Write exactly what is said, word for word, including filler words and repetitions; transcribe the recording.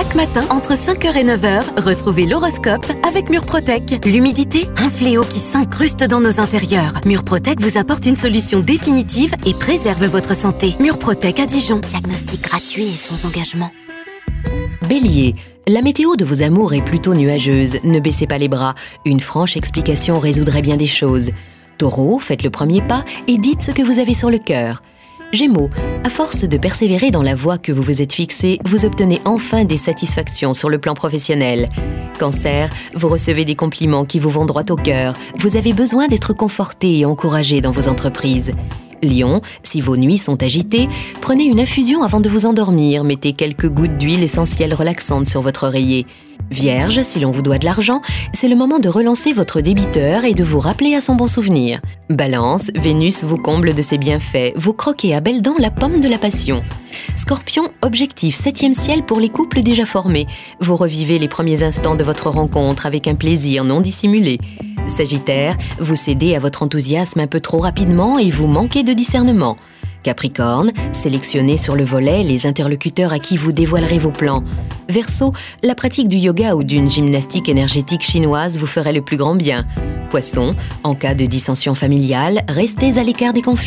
Chaque matin, entre cinq heures et neuf heures, retrouvez l'horoscope avec Murprotec. L'humidité, un fléau qui s'incruste dans nos intérieurs. Murprotec vous apporte une solution définitive et préserve votre santé. Murprotec à Dijon. Diagnostic gratuit et sans engagement. Bélier, la météo de vos amours est plutôt nuageuse. Ne baissez pas les bras. Une franche explication résoudrait bien des choses. Taureau, faites le premier pas et dites ce que vous avez sur le cœur. Gémeaux, à force de persévérer dans la voie que vous vous êtes fixée, vous obtenez enfin des satisfactions sur le plan professionnel. Cancer, vous recevez des compliments qui vous vont droit au cœur. Vous avez besoin d'être conforté et encouragé dans vos entreprises. Lion, si vos nuits sont agitées, prenez une infusion avant de vous endormir. Mettez quelques gouttes d'huile essentielle relaxante sur votre oreiller. Vierge, si l'on vous doit de l'argent, c'est le moment de relancer votre débiteur et de vous rappeler à son bon souvenir. Balance, Vénus vous comble de ses bienfaits. Vous croquez à belles dents la pomme de la passion. Scorpion, objectif septième ciel pour les couples déjà formés. Vous revivez les premiers instants de votre rencontre avec un plaisir non dissimulé. Sagittaire, vous cédez à votre enthousiasme un peu trop rapidement et vous manquez de discernement. Capricorne, sélectionnez sur le volet les interlocuteurs à qui vous dévoilerez vos plans. Verseau, la pratique du yoga ou d'une gymnastique énergétique chinoise vous ferait le plus grand bien. Poisson, en cas de dissension familiale, restez à l'écart des conflits.